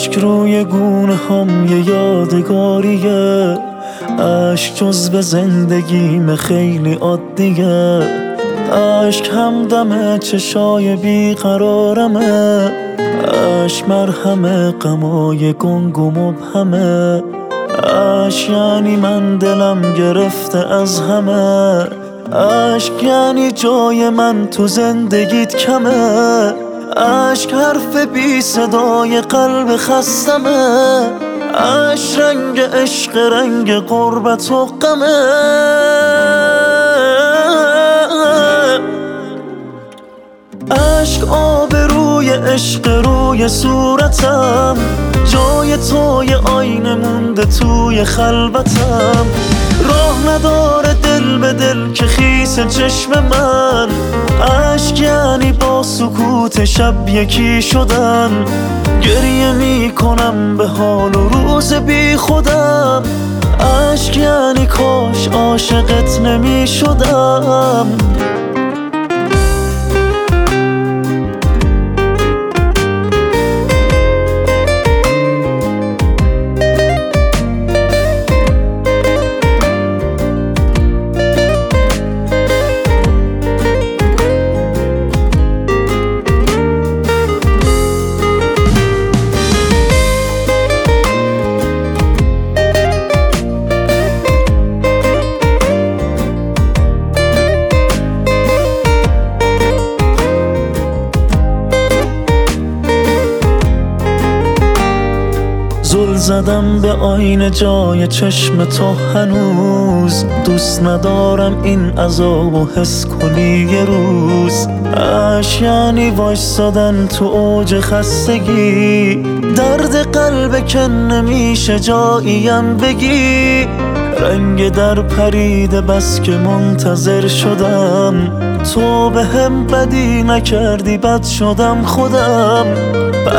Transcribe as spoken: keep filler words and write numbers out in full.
اشک روی گونه هم یه یادگاریه، اشک جزو زندگیم خیلی عادیه، اشک همدم چشای بیقرارمه، اشک مرهم غمای گنگ و مبهمه، اشک یعنی من دلم گرفته از همه، اشک یعنی جای من تو زندگیت کمه، اشک حرف بی صدای قلب خستمه، اشک رنگ عشق رنگ غربت و غمه، اشک آب روی عشق روی صورتم، جای توی آینه مونده توی خلوتم، راه نداره دل به دل که خیس چشم من، اشک یعنی با سکوت شب یکی شدن، گریه میکنم به حال و روز بی خودم، اشک یعنی کاش عاشقت نمی شدم. زل زدم به آینه جای چشم تو هنوز، دوست ندارم این عذاب و حس کنی یه روز، اشک یعنی وایسادن تو اوج خستگی، درد قلب که نمیشه جاییم بگی، رنگ در پریده بس که منتظر شدم، تو به هم بدی نکردی بد شدم خودم،